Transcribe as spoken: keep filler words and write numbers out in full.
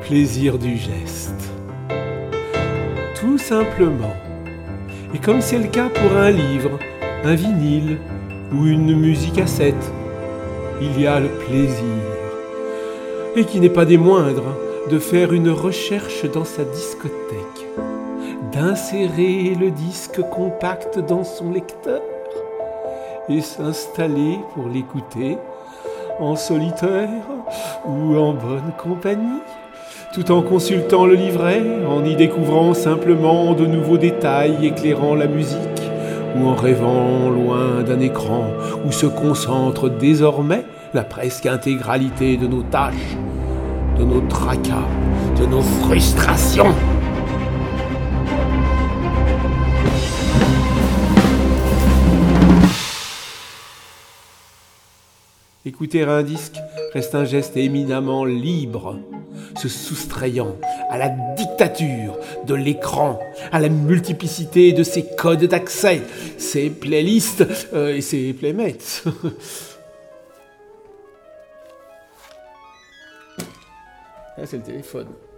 plaisir du geste. Tout simplement. Et comme c'est le cas pour un livre, un vinyle ou une musicassette, il y a le plaisir, et qui n'est pas des moindres, de faire une recherche dans sa discothèque, d'insérer le disque compact dans son lecteur et s'installer pour l'écouter en solitaire ou en bonne compagnie, tout en consultant le livret, en y découvrant simplement de nouveaux détails éclairant la musique, ou en rêvant loin d'un écran où se concentre désormais la presque intégralité de nos tâches, de nos tracas, de nos frustrations. Écouter un disque reste un geste éminemment libre, se soustrayant à la dictature de l'écran, à la multiplicité de ses codes d'accès, ses playlists euh, et ses playmates. Là, c'est le téléphone.